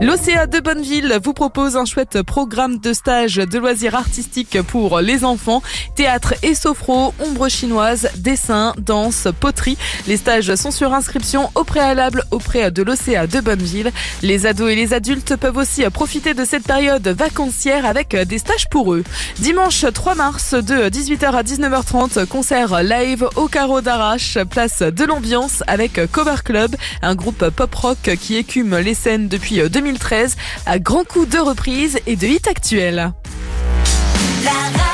L'OCA de Bonneville vous propose un chouette programme de stage de loisirs artistiques pour les enfants. Théâtre et sophro, ombre chinoise, dessin, danse, poterie. Les stages sont sur inscription au préalable auprès de l'OCA de Bonneville. Les ados et les adultes peuvent aussi profiter de cette période vacancière avec des stages pour eux. Dimanche 3 mars de 18h à 19h30, concert live au Carreau d'Arrache, place de l'ambiance avec Cover Club, un groupe pop-rock qui écume les scènes depuis 2013 à grands coups de reprises et de hits actuels.